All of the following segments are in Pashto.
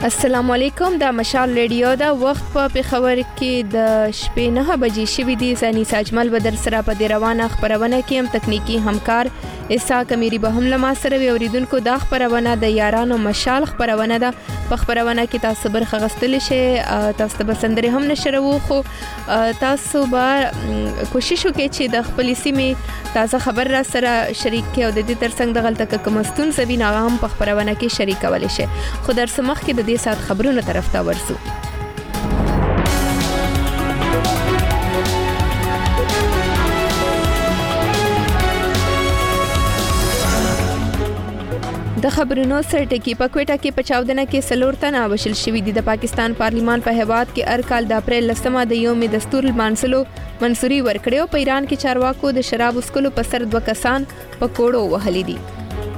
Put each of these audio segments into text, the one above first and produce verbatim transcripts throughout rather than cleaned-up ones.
السلام علیکم، دا مشال ریډیو دا وخت په پیښور کې د شپې نه بجې شوې دي. زنی ساجمل بدر سره په دې روانه خبرونه کې هم تکنیکی همکار اسحاق امیری به هم لما سره وي. اوریدونکو دا خبرونه د یارانو مشال خبرونه ده. په خبرونه کې تاسو برخه غستل شي، تاسو به سندره هم نشرو، خو تاسو به کوشش وکړئ چې د خپل سیمې تازه خبر را سره شریک کړئ او د دې ترڅنګ د غلطه کومستون سبي ناغام په خبرونه کې شریک ولې شي. خو در سمخ کې د دې سات خبرونو طرف ته ورسو. د خبرونو سرټکی په کوټه کې په چاودنه کې سلور تنه وشل شوې دي. د پاکستان پارلیمان په هیواد کې هر کال د اپریل لسمه د یوم دستور المنسلو منصوري ورکړې او په ایران کې چارواکو د شراب اسکلو په سر دوه کسان په کوړو وهلي دي.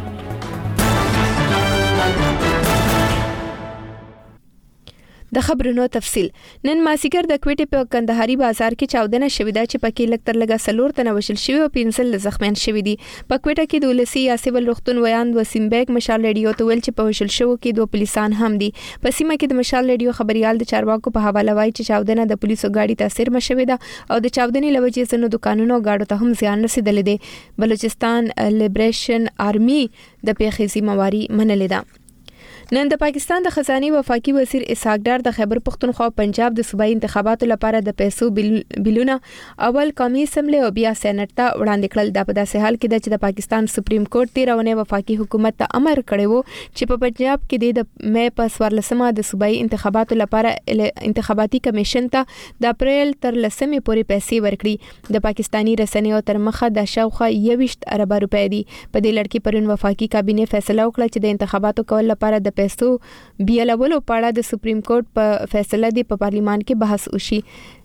د خبرونو تفصیل. نن ماسیګر د کوټې په کندهاري بازار کې چاودنه شوې ده چې پکې لکتر لګا سلور تنه وشل شوی او پنځل زخمیان شوی دي. په کوټه کې د ولسی یاسبل رختون ویان وسیم بیگ مشال ریډیو ته ویل چې په وشل شو کې دوه پولیسان هم دي. په سیمه کې د مشال ریډیو خبريال د چارواکو په حواله وایي چې چاودنه د پولیسو غاډي تاثیر مشوي ده او د چاودنې لوجې زنو دکانونو غاډو ته هم زیان رسیدل دي. بلوچستان لیبریشن آرمي د پیښې ذمہواری منلې ده. نن د پاکستان د خزاني وفاقي وزیر اسحاق ډار د خیبر پختونخوا پنجاب د صوبایي انتخاباتو لپاره د پیسو بلونه اول قومي اسمبلی او بیا سېنات ته وړاندې کړل. د په داسې حال کې د پاکستان سپریم کورټ تیرونه وفاقي حکومت ته امر کړی وو چې په پنجاب کې د مې په سوارلسمه د صوبایي انتخاباتو لپاره انتخاباتي کمیشن ته د اپریل تر لسمې پورې پیسې ورکړي. د پاکستاني رسنیو تر مخه د شاوخوا یويشت ارب روپۍ دي. په دې لړ کې پرون وفاقي کابینه فیصله وکړه چې د انتخاباتو کول لپاره د پیسو بیلولو په اړه د سپریم کورټ په فیصله دی په پارلیمان کې بحث وشي.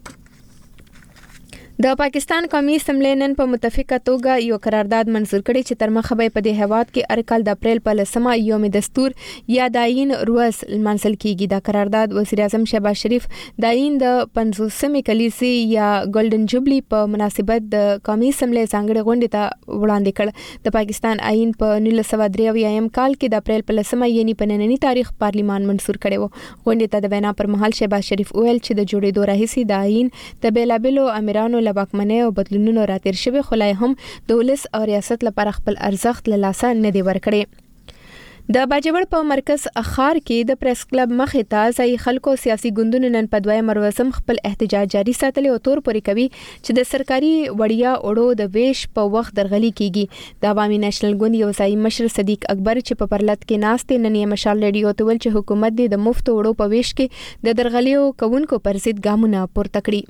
د پاکستان قومي اسمبلی نن په متفقه توګه یو قرارداد منزور کړی چې تر مخه به په دې هیواد کې هر کال د اپریل په لسمه یوم دستور یا داین روز منسل کیږي. دا قرارداد وزیر اعظم شهباز شریف داین د پنځوسمې کلیسي یا ګولډن جوبلی په مناسبت د قومي اسمبلی ځانګړي غونډې ته وړاندې کړ. د پاکستان آئین په نولس سوه درې اویایم کال کې د اپریل په لسمه یعنی په نننی تاریخ پارلیمان منسور کړی و. غونډې ته د وینا پر مهال شهباز شریف ویل چې د جوړېدو راهیسې د آئین د بیلابلو امیرانو لواکمنۍ او بدلونونو راتیر شوی خلای هم د ولس او ریاست لپاره خپل ارزښت له لاسه نه دی ورکړي. د باجوړ په مرکز اخار کې د پریس کلب مخې ته ځای خلکو سیاسي ګوندونو نن په دویم ورځم خپل احتجاج جاري ساتلی او تور پورې کوي چې د سرکاري وړیا اوړو د ویش په وخت درغلي کیږي. د عوامي نېشنل ګوند یو ځای مشر صدیق اکبر چې په پرلط کې ناست نن یې مشال ریډیو ته ویل چې حکومت د مفت اوړو په ویش کې د درغلیو کوونکو پر ضد ګامونه پورته کړي.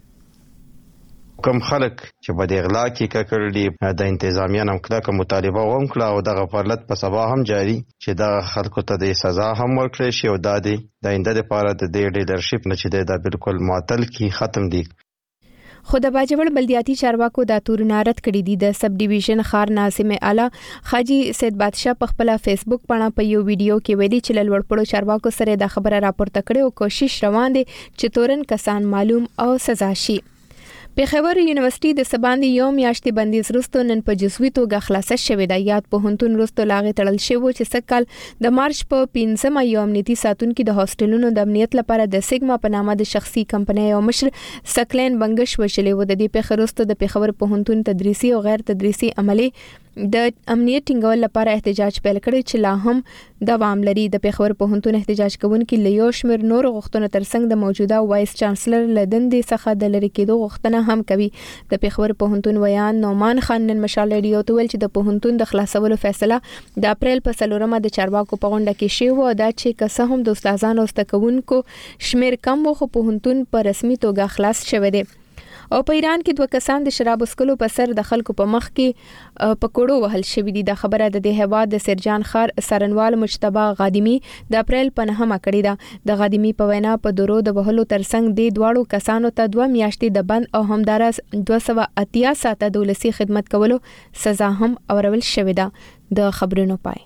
کوم خلک چې په دې غلا کې ککړ دي د انتظامیه نم کلکه مطالبه وکړه او دغه پرلط په سبا هم جاری چې د خلکو ته د سزا هم ورکړي شي او د دې د آینده لپاره د دې لیډرشپ نه چې د بالکل معطل کی ختم دي. خو د باجوړ بلدیاتي چارواکو د تورونه رد کړی دي. د سب ډیویژن خار ناظم اعلی خاجي سید بادشاه په خپل فیسبوک باندې په یو ویډیو کې ویلي چې لوړپوړو چارواکو سره د خبره راپورته کړي او کوشش روان دي چې تورن کسان معلوم او سزا شي. پیښور یونیورسيټي د سباندې یو میاشتې بندیز وروسته نن په جزوي توګه خلاصه شوې ده. یاد پوهنتون وروسته لاغې تړل شوی چې سکهال د مارچ په پنځمه یو امنیتي ساتونکو د هاستلونو د امنیت لپاره د سیګما په نامه د شخصي کمپنۍ او مشر سکلین بنگش وشلې و. د دې پیښې وروسته د پیښور پوهنتون تدریسي او غیر تدریسي عملي د امنیت ټینګول لپاره احتجاج پیل کړی چې لا هم دوام لري. د پیښور پوهنتون احتجاج کوونکي له یو شمېر نور غوښتنو ترڅنګ د موجوده وایس چانسلر لدندې څخه د لری کېدو غوښتنه هم کوي. د پیښور پوهنتون ویان نومان خان نن مشال ریډیو ته ویل چې د پوهنتون د خلاصولو فیصله د اپریل په څلورمه د چارواکو په غونډه کې شوی و. دا چې که هم د استادانو او زدهکوونکو شمېر کم و خو پوهنتون په رسمي توګه خلاص شوی دی. او په ایران کې دوه کسان د شراب اسکلو په سر د خلکو په مخ کې پکوړو وهل شوی دي. د خبره د دې هواد د سرجان خار سرنوال مجتبی غادمی د اپریل په نهمه کړی ده. د غادمی په وینا په درو د وهلو ترڅنګ د دواړو کسانو ته دوه میاشتې د بند او همدارس دوه سوه اتیا ساعته د ولسی خدمت کولو سزا هم اورول شوې ده. د خبرونو پای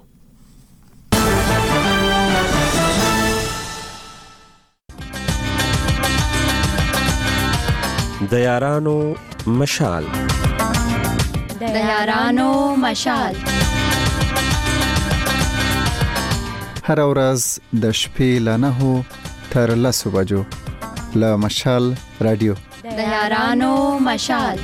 د یارانو مشال د یارانو مشال هر ورځ د شپې له نهو تر لسو بجو له مشال رادیو د یارانو مشال.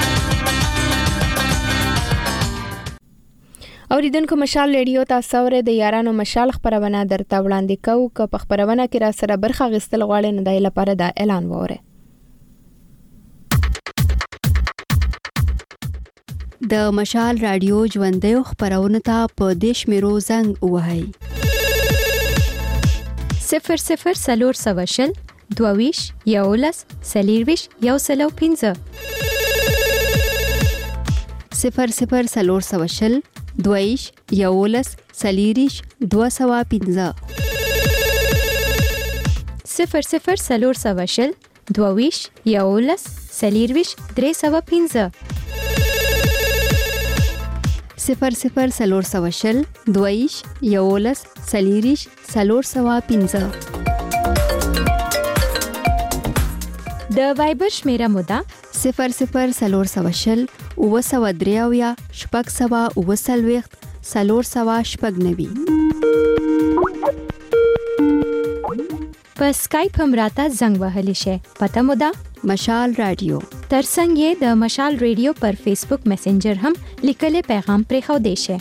اوریدونکو مشال رادیو تاسو ور د یارانو مشال خبرونه درته وړاندې کوو. که په خبرونه کې را سره برخه غستل غواړئ نو دای لپاره دا اعلان وره. د مشال رادیو ژوندۍ خبرونه ته په دیش میرو زنګ وهاي صفر صفر سلور سواشل دوویش یولس سلیرویش یو سلو پینزه صفر صفر سلور سواشل دوویش یولس سلیریش دو سوا پینزه صفر صفر سلور سواشل دوویش یولس سلیرویش درې سوا پینزه صفر صفر سلور سواشل دویش یولس سلیریش سلور سوا پینزه. د وایبر شمیره مودا صفر صفر سلور سواشل او سوا دریاویا شپږ سوا او سلويخت سلور سوا شپږ نوي. په سکایپ هم راته زنګ وهلی شي. پته مودا مشال رادیو. ترڅنګ یې د مشال رادیو پر فیسبوک میسنجر هم لیکل پیغام پرې خو دی شي.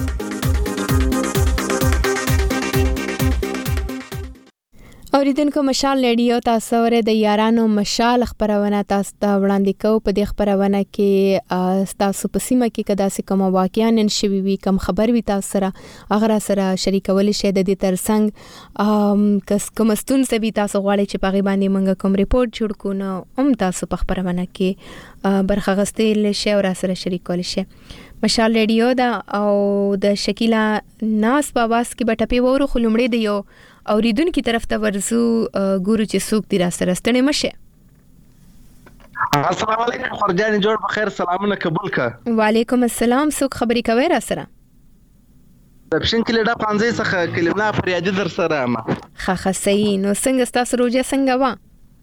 اوریدونکو مشال رادیو تاسو ور د یارانو مشال خبرونه تاسو ته وړاندې کوو. په دې خبرونه کې تاسو په سیمه کې کدا سې کوم واقعیا نن شوي وي کوم خبر وي تاسو سره هغه سره شریکول شي. د دې ترڅنګ کس کوم ستونزه وي تاسو غواړئ چې په غي باندې موږ کوم ریپورت جوړ کو نو هم تاسو په خبرونه کې برخه غستې شي او سره شریکول شي. مشال رادیو دا او د شکیلا ناس په واس کې بټپی وورو خلمړې دی یو اوریدونکو طرف ته ورزو ګورو چې څوک دی را سره ستنه مشه. السلام علیکم خورجان جوړ په خیر سلامونه قبول کا. وعلیکم السلام څوک خبرې کوي را سره؟ د پښین کلی د پانځه څخه کلمه فریادي در سره ما. خخ صحیح. نو څنګه تاسو روزه څنګه وا؟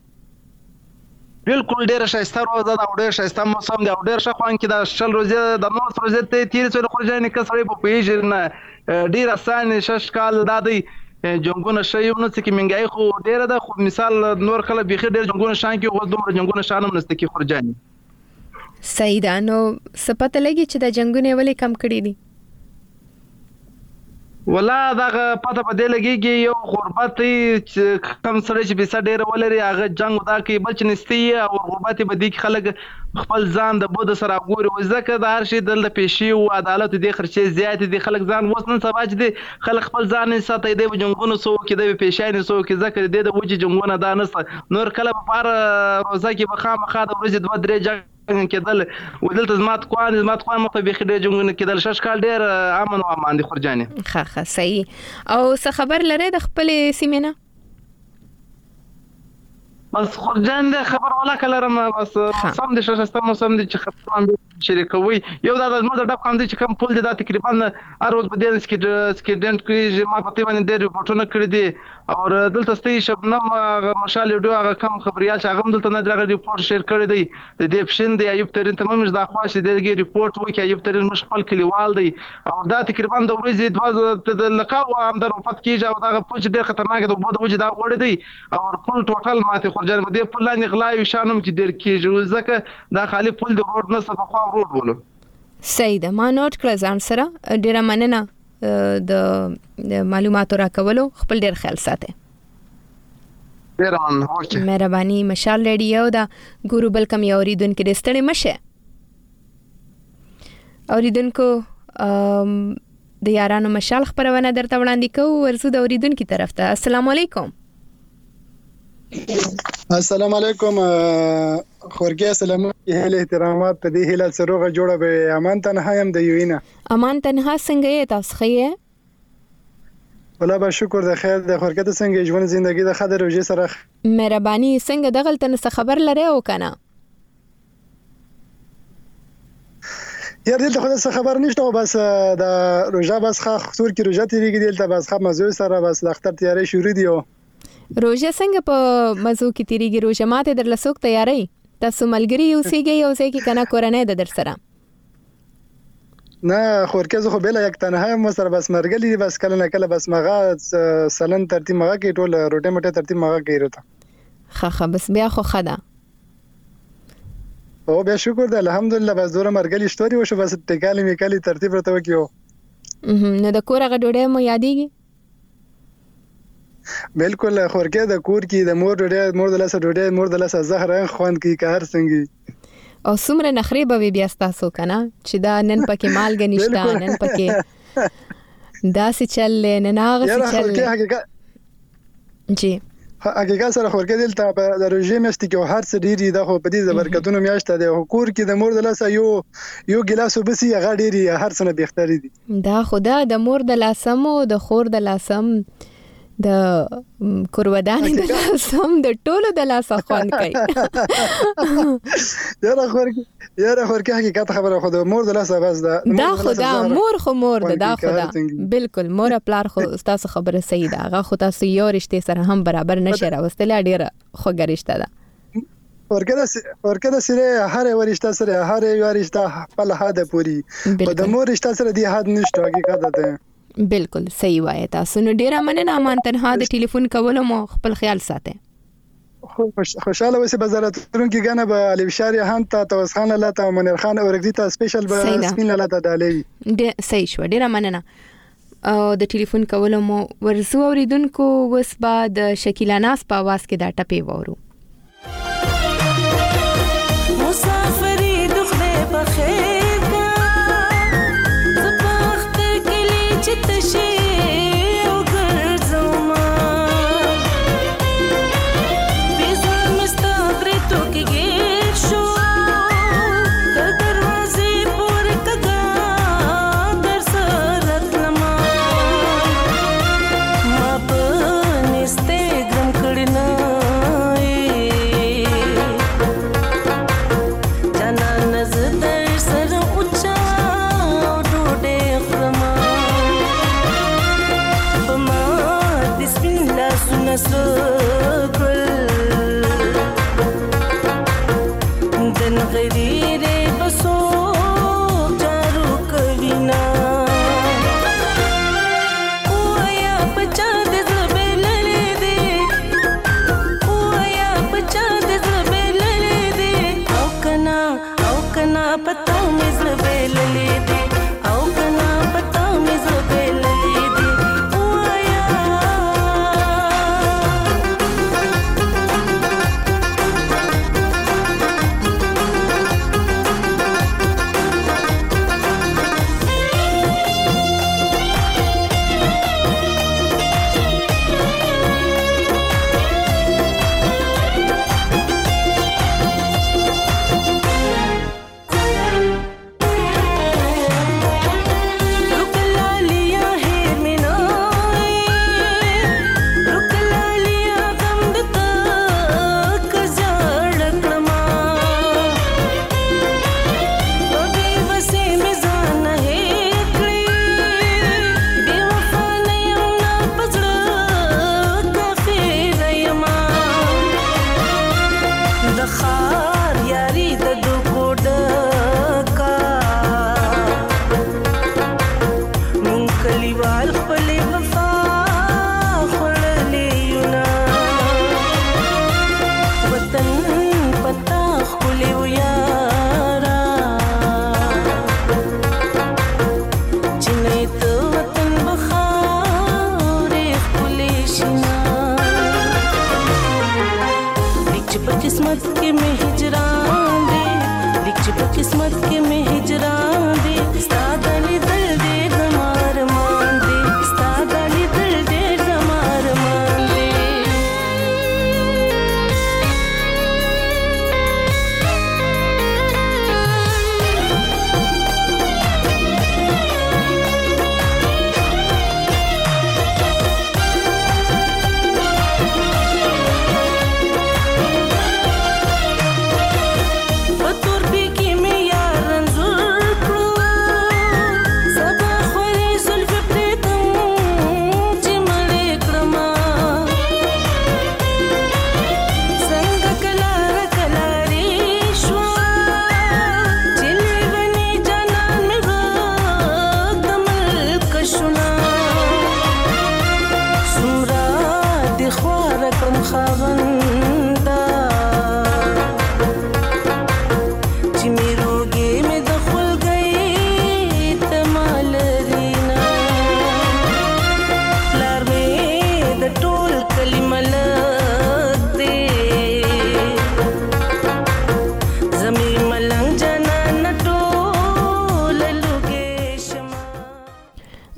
بالکل ډیر شایسته روزه دا ډیر شایسته موسم دی ډیر ښه خوان کې دا شل روزه د نو روزه ته تیر څو خورجان کسړې په پیژ نه ډیر اسانه شش کال دادی جنگونه شي نو چې منګای خو ډیر ده خو مثال نور کله بيخي ډیر جنگونه شان کې او دومره جنگونه شانم نسته کې خورجان. صحیح ده. نو سپته لګي چې د جنگونه ولې کم کړی دي؟ ولا دا پته په دې لګيږي یو غربت چې کم سره چې به ډیر ولري هغه جنگ دا کې بچ نستی او غربت به دي خلک خپل ځان د بود سره ګوري او ځکه د هر شي د پېشي او عدالت دي خرچې زیات دي خلک ځان وسنن سباج دي خلک خپل ځان ساتي د جنگونو سو کې د پېشانه سو کې ځکه د وجه جنگونه دا نس نور کله په پار روزه کې بخا مخا د ورځې دوه درې جنگ کېدل ودلته زمات کوان زمات کوان مخ به خډه جنگونه کېدل شش کال ډیر امن او امان دي خورجاني. خا خا صحیح. او څه خبر لري د خپل سیمینه؟ بس خورجان د خبر ولا کلرم بس سم د ششسته موسم دي چې خبرونه شریکوي یو دا د مو د ډب کاندي چې کوم پول دي دا تقریبا اروز په دې کې سکیډنټ کې ما پته باندې د ریپورتونه کړی دي او دلته ستې شبنم مشال ډو هغه کم خبريال چې هغه دلته نه درغه ریپورت شیر کړی دی د دې پښین دی ایوب ترين تمام د خواش دغه ریپورت وکي ایوب ترين مشخل کلیوال دی او دا تقریبا د ورځې دوا د لقاو هم در وفات کیږي او دا پوج ډیر خطرناک دی بده وجه دا وړ دی او ټول ټوټل ماته خورجان دې په لاندې غلاوي شانم چې ډیر کیږي ځکه دا خالی پول د روډ نه صفه خو روډ بولو. صحیح ده. ما نوٹ کړ ځان سره ډیره مننه د معلوماتو راکولو. خپل ډیر خیال ساتئ. ډیر مننه. مهرباني. مشال رادیو دا ګورو بل کم یو اوریدونکو د ستړي مشه. اوریدونکو د یارانو مشال خبرونه درته وړاندې کوو. ورسو د اوریدونکو طرف ته. السلام علیکم. السلام علیکم خورګي سلام هله احترامات په دې هله سروغه جوړه به امان تنها يم د یوینا. امان تنها څنګه یې تاسو خې؟ ولا به شکر د خیر د خورګي د څنګه ژوند ژوندۍ د خدای روزي سره. مهرباني. څنګه دغه تنه خبر لري او کنه؟ یار دلته خو څه خبر نشته بس د روزه بس خا خطور کې روزه تیریږي دلته بس خا مزو سره بس د اختر تیاری شروع دی. روزه څنګه په مزو کې تیریږي؟ روزه ماته در لسوک تیاری تاسو ملګری اوسېږي او ځکه کنه کورنۍ د در سره نه خورکه زه خو بل یک تنها مو سره بس مرګلی بس کله نه کله بس مغه سلن ترتیب مغه کې ټول روټه مټه ترتیب مغه کې رته خه خه بس بیا خو خدا او بیا شکر ده الحمدلله بس دوره مرګلی شتوري وشو بس ټکالي میکالي ترتیب رته وکيو نو د کور غ ډوډۍ مو یادېږي بالکل خورکه د کور کې د مور ډوډۍ مور د لاسه ډوډۍ مور د لاسه زهر خوان کې کار څنګه او څومره نخري به بیا تاسو کنه چې دا نن پکې مالګه نشته نن پکې دا څه چل نه ناغه څه چل جی حقیقت سره خورکه دلته په د روزي میاشت کې هر څه ډیری د خو په دې برکتونو میاشت ده کور کې د مور د لاسه یو یو ګلاس وبسي هغه ډیری هر څه نه بهتري دي دا خدا د مور د لاسمو د خور د لاسم د کورودانې د لاسم د ټولو د لاسه خوان کوي یاره خورکه یاره خورکه حقیقت خبره خو د مور د لاسه بس ده دا خدا مور خو مور ده دا خدا بالکل مور پلار خو تاسو خبره صحیح ده هغه خو تاسو یو رشته سره هم برابر نشه راوستل ډیره خو ګرشته ده ورکه ورکه د سره هر ورشته سره هر ورشته په لحاده پوری په د مور رشته سره دی حد نشته حقیقت ده بالکل صحیح وایي تاسو نو ډیره مننه مان تنها د ټلیفون کولو مو خپل خیال ساته خوشاله وسه بازارات ترونکي غنه به علي بشاري هم ته توسخان الله ته منیر خان اورګدي ته سپیشل به سپین الله ته دالې د صحیح شو ډیره مننه او د ټلیفون کولو مو ورزو اوریدونکو وس بعد شکیلا ناس په आवाज کې دا ټپي وورو مسافری دخله بخیر تشي وګرځوما بيزو مستغرتو کې ګیر شو د دروازې پور کګا در سره تلما ما په انستګرام کړنا جانا نظر در سره اوچا ډوډۍ خرما سرکل دن غریر بسو جارو کوینا اویا بچا د زبې لری دی اویا بچا د زبې لری دی او کنا او کنا پتا مې زبې لری دی او کنا پتا مې زبې لری دی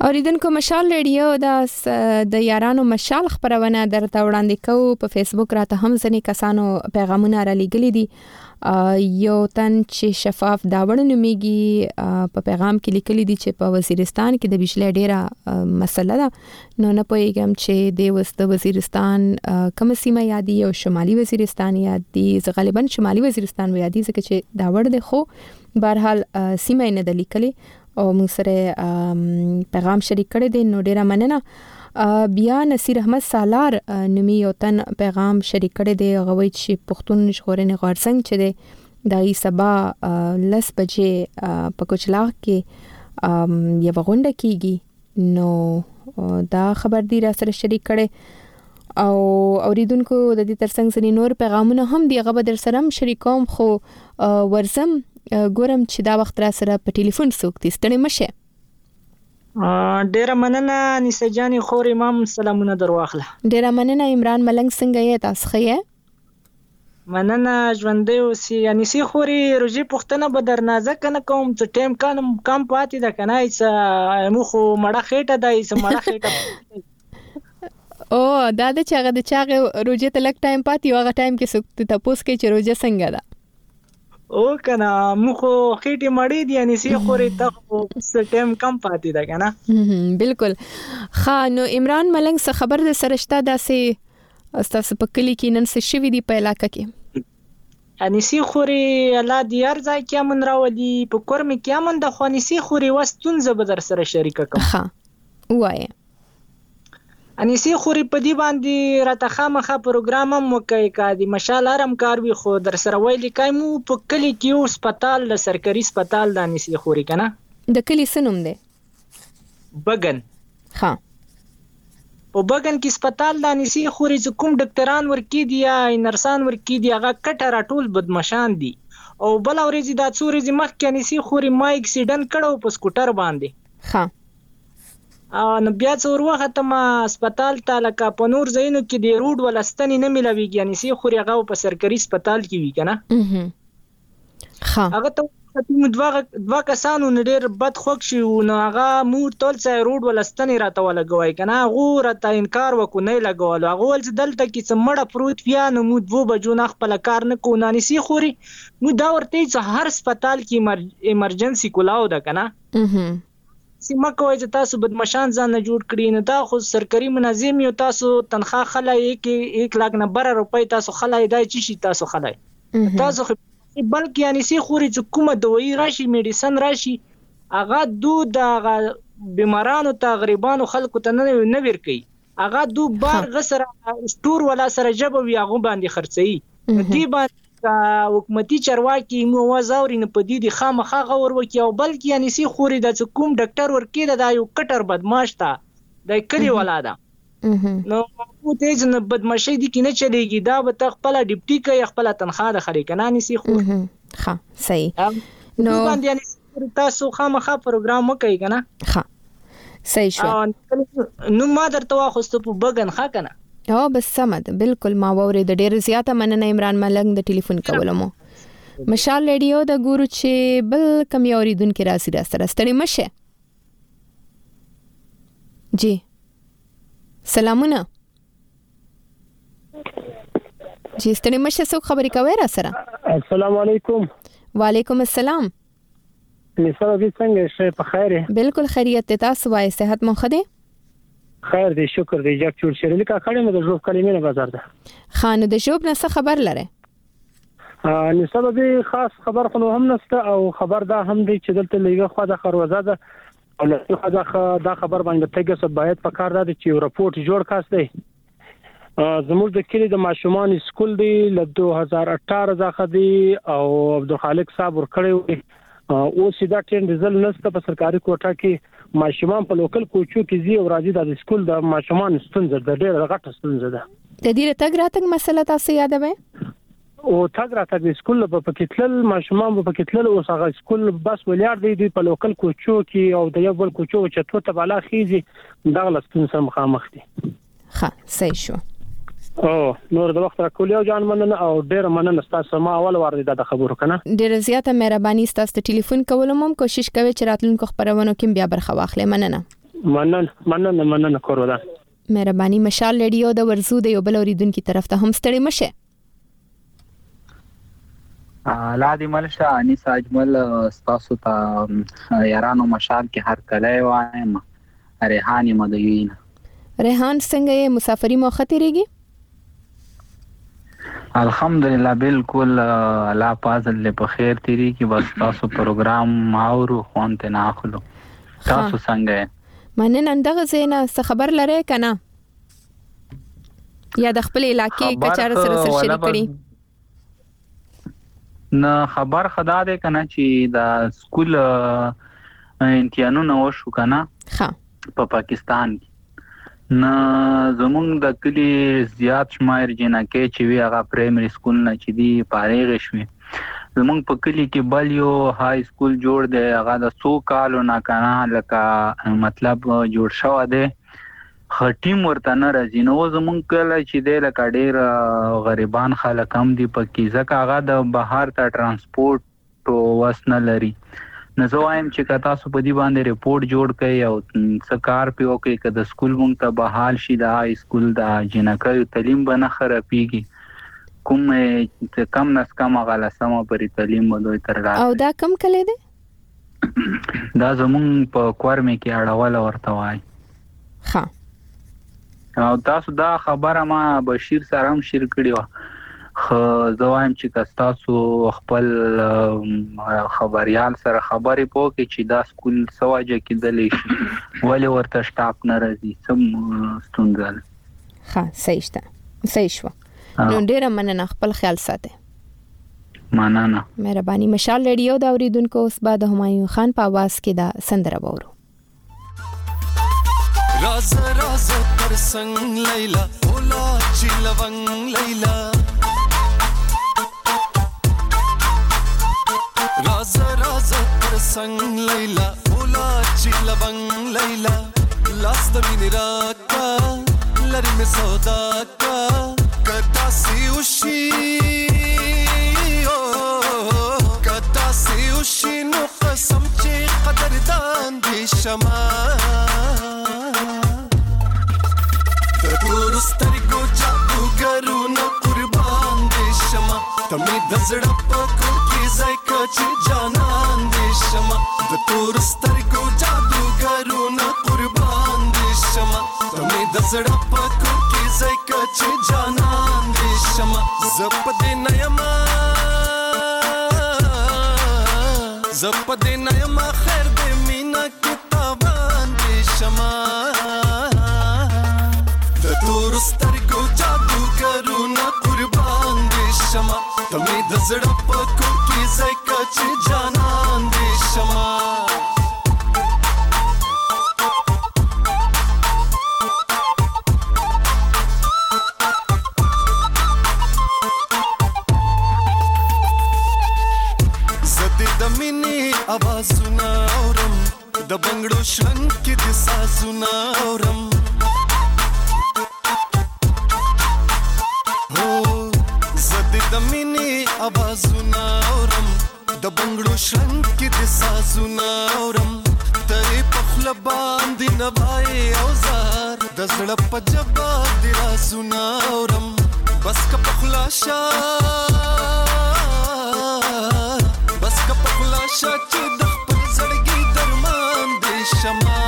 اوریدونکو مشال رادیو د یارانو مشال خبرونه درته وړاندې کوو. په فیسبوک راته هم ځنې کسانو پیغامونه را لېږلي دي. یو تن چې شفاف داوړ نومېږي په پیغام کې لیکلي دي چې په وزیرستان کې د بجلی ډیره مسله ده، نو نه پوهیږم چې د وست وزیرستان کوم سیمه یادي او شمالي وزیرستان یادي. زه غالبا شمالي وزیرستان و یادي ځکه چې داوړ دی، خو بهرحال سیمه نه د لیکلي او موږ سره پیغام شریک کړی دی، نو ډیره مننه. بیا نصیر احمد سالار نومي یو تن پیغام شریک کړی دی، غوي چې پښتون ژغورنې غورځنګ چې دی د سبا لس بجې په کوچلاغ کې یو غونډه کیږي، نو دا خبر دی را سره شریک کړي. او اوریدونکو د دې ترڅنګ سني نور پیغامونه هم دی غو در سره شریکوم، خو ورزم ګورم چې دا وخت را سره په ټلیفون سوکتي ستړي مشه. ډیره مننه انیسه جانې خور امام، سلامونه درواخله. ډیره مننه عمران ملنګ، څنګه یې تاسو ښه؟ مننه ژوندې اوسې. انیسه خوري روزي پښتنه به درنازه کنه کوم چې ټیم کانم کم پاتې ده کنه، ایسه مو خو مړه خېټه ده، ایسه مړه خېټه او دا د چاغه د چاغه روزي ته لک ټایم پاتې او هغه ټایم کې سکت ته پوس کې چې روزه څنګه ده او کنه مو خو خېټه مړې دي، انیسه خوري ته څه ټیم کم پاتې ده کنه. بالکل. خانو عمران ملنګ څه خبر ده سرشتہ داسې استاسو په کلی کې نن څه شوی دی په علاقې کې؟ انیسه خوري الله دې هر ځای کې امن راولي، په کور مې کې امن د خو انیسه خوري وستون ز بدر سره شریک کوم. ها وایي انیسه خوري په دې باندې راته خامخه پروګرام هم وکړي کا دي مشال ارم کار وی، خو در سره ویلي کایمو په کلی کې یو هسپتال د سرکاري هسپتال د انیسه خوري کنه. د کلی سنوم دی بغن. ها په بغن کې هسپتال د انیسه خوري چې کوم ډاکټران ورکی دي یا نرسان ورکی دي هغه کټه راټول بدمشان دي، او بل اورېږي دا څورې مخ کې انیسه خوري ما اکسیډنټ کړو په سکوټر باندې. ها او نو بیا څور وخت ما هسپتال ته لکه په نور زینو کې دی روډ ولستنی نه ملويږي، انیسه خوري هغه په سرکاري هسپتال کې وی کنه. ها هغه ته موږ دوا دوا کسانو نډیر بد خوښ شو، نو هغه مور تول ځای روډ ولستنی راته ولګوي کنه، هغه راته انکار وکړ نه لګول، هغه ول چې دلته کې څه مړه پروت بیا نو موږ دوه بجو نه خپل کار نه کو. انیسه خوري موږ دا ورته چې هر هسپتال کې ایمرجنسي کولاو ده کنه، سیمه کوي چې تاسو بدمشان ځان نه جوړ کړی نه، دا خو سرکاري منظم یو، تاسو تنخواه خلای کې یک لاک نه بره روپۍ تاسو خلای دای چی شي تاسو خلای تاسو بلکې انیسه خوري چې کومه دوايي راشي میډیسن راشي هغه دو د بیمارانو ته غریبانو خلکو ته نه نه ورکي، هغه دو بار غسر سٹور ولا سره جبه وی هغه باندې خرڅي دی باندې حکومتي چرواکي مو وزاوري نه پدې دي خامخا غور وکي، او بلکې انیسه خوري د کوم ډاکټر ورکی دا یو کټر بدمعاش تا د کلی ولاده، نو په دې ځنه بدمعشي دي کې نه چلےږي، دا به تخپل ډیپټي کوي خپل تنخواه د خلک نه انیسه خوري. ها صحیح. نو باندې انیسه تاسو خامخا پروګرام وکړئ کنه. ها صحیح شو. نو ما درته واخستو په بغن ښه کنه. او بس سمد بالکل ما ووري د ډیر زیاته مننه عمران ملنګ د ټلیفون کولمو. مشال رادیو د ګورو چې بل کم اوریدونکو راسي را سره ستړي مشه. جی سلامونه. جی ستړي مشه څوک خبرې کوي را سره؟ السلام علیکم. وعلیکم السلام. نسبه به څنګه شه په خیر؟ بالکل خیریت ته، تاسو وای صحت مو خده؟ خیر دی شکر دی. جک چور شریلی کا کړه مې د ژوب کلمې نه بازار ده. خان د ژوب نه څه خبر لره؟ ا نسبه به خاص خبر خو هم نشته، او خبر دا هم دی چې دلته لږه خو د خروزه ده او له خو دا خبر باندې تګه څه باید په کار ده چې رپورت جوړ کاست دی. زموږ د کلی د ماشومان سکول دی له دوه هزار اټھارہ ځخه دی او عبدالخالق صاحب ور کړی او سیدا ټین ریزل نسته په سرکاري کوټه کې ماشومان په لوکل کوچو کې زی او راځي د سکول د ماشومان ستونزه د ډېر غټه ستونزه ده. د دې تګ راتګ مسله تاسو یادوي؟ او تګ راتګ سکول په پکتل ماشومان په پکتل او هغه سکول بس ولیار دی په لوکل کوچو کې او د یو بل کوچو چې تو ته بالا خيزي دغه ستونزه مخامخ دي. ها صحیح شو. او نور د وخت را کولیو جان مننه او ډیر مننه تاسو ما اول وار د خبرو کنه. ډیر زیاته مهرباني تاسو ټلیفون کولم، کوشش کوي چې راتلونکو خبرونو کې بیا برخه واخلې. مننه. مننه مننه مننه کورو ده مهرباني. مشال رادیو د ورزو د یو بل اوریدونکو طرف ته هم ستړي مشه. لا دی ملشه انیس اجمل تاسو ته یارانو مشال کې هر کله وایم ریحان مدوین. ریحان څنګه یې مسافری موخه تیریږي؟ الحمدلله بالکل الله پازل له بخیر تیریږي. بس تاسو پروګرام اورو خوانته نه اخلو. تاسو څنګه یې؟ مننه. اندغه زینا څه خبر لري کنه یا د خپل علاقې کچاره سره سره شریک کړي؟ نه خبر خدا دې کنه چې د سکول امتحانونه وشو کنه ها په پاکستان کې. نه زمونږ د کلی زیات شمیر جنکې چې وی هغه پرایمري سکول نه چې دی پاره شوي. زمونږ په کلی کې بل یو های سکول جوړ دی هغه د څو کالو نه کنه لکه مطلب جوړ شو دی خټیم ورته نه راځي. نو زمونږ کله چې دی لکه ډېر غریبان خلک هم دي پکې ځکه هغه د بهر ته ترانسپورټ وس نه لري. نو زه وایم چې که تاسو په دې باندې ریپورت جوړ کړئ او څه کار پې وکړئ که د سکول مونږ ته بحال شي د های سکول د جنکیو تعلیم به نه خرابېږي. کوم کم نس کم هغه لسمه پورې تعلیم به دوی تر راسي. او دا کم کلی دی؟ دا زمونږ په کورمې کې اړوله ورته وایي. ښه. او تاسو دا خبره ما بشیر سره هم شیر کړې وه. خو زه وایم چې که تاسو خپل خبریال سره خبرې پوکړئ چې دا سکول څه وجه کېدلی شي ولې ورته سټاپ نه راځي څه ستونزه ده. ښه صحیح شته صحیح شوه. نو ډېره مننه. خپل خیال ساتئ. مننه. مهرباني. مشال رادیو د اوریدونکو اوس به د همایون خان په आवाज کې دا سندره وورو. راز راز تر څنګ لیلا اولا چې لونګ لیلا راز راز تر څنګ لیلا اولا چې لونګ لیلا لاس د مینې راکا لري مې سودا کا کدا سی وشي او کدا سی وشي نو قسم چې قدردان دي شمع تور سترګو جادوګرونه قربان دي شمع تمې د زړه په کور کې ځای کچې جانان دي شمع د تور سترګو جادوګرونه قربان دي شمع تمې د زړه په کور کې ځای کچې جانان دي شمع زه په دې نه یمه زه په دې نه یمه خیر دې مینه کې تاوان دي شمع تور سترګو جادوګرونه قربان دي شمع تمې د زړه په کور کې ځای کچې جانان دي شمع زه دې د مینې اوازونه اورم د بنګړو شرنګ کې د سازونه اورم د مینې اوازونه اورم د بنګړو شرنګ کې د سازونه اورم ترې په خوله باندې نوایې اوزار د زړه په ژبه د رازونه اورم بس که په خوله شه بس که په خوله شه چې د خپل زړګي درمان دې شمع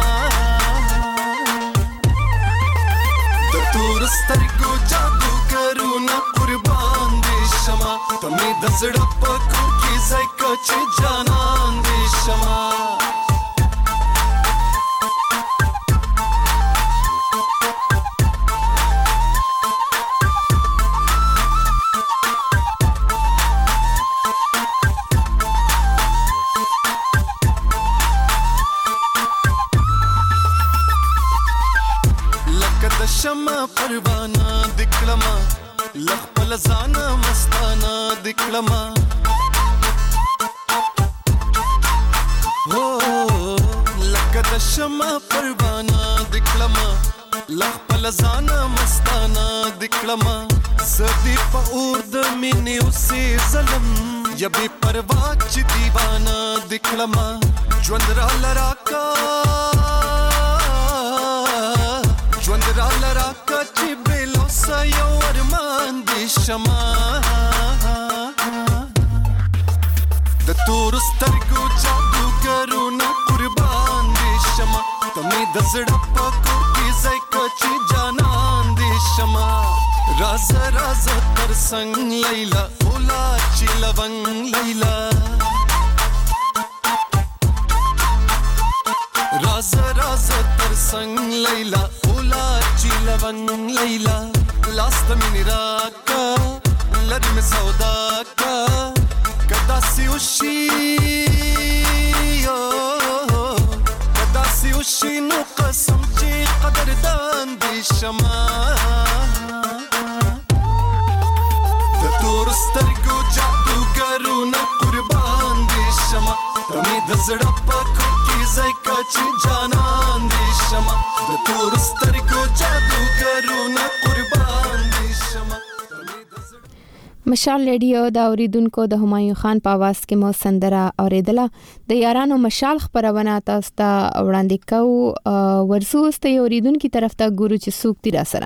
د تور سترګو جادوګرونه قربان دي شمع تمې د زړه په کور کې ځای کچې جانان دي شمع لکه د شمع پروانه د کړمه لخپل ځان مستانه دکړما هو لکه د شمع پروانه دکړما لخپل ځان مستانه دکړما زدي په اور د مینې اوسې ظلم یا بے پروا چې دیوانه دکړما ژوند را لراکا را لرا کچی بیلو سایو ورمان دی شما د تور سترګو جادوګرونه قربان دي شمه تمې د زړه په کور کې ځای کچې جانان دي شمه راز راز تر څنګ لیلا اولا چې لونګ لیلا راز راز تر څنګ لیلا اولا چې لونګ لیلا لاس ته مې راکا لری مې سودا کا کدا سی وشي کدا سی وشي نو قسم چې قدردان دي شما د تور سترګو جادوګرونه قربان دي شما تمې د زړه په کور کې ځای کچې جانان دي شما د تور سترګو جادوګرونه قربان دي شما. مشال ریډیو دا اوریدونکو د همایون خان په आवाज کې مو سندره اوریدله د یارانو مشال خبرونه تاسو ته وړاندې کوو ورسو است اوریدونکو طرف ته ګورو چې سوق تیر سره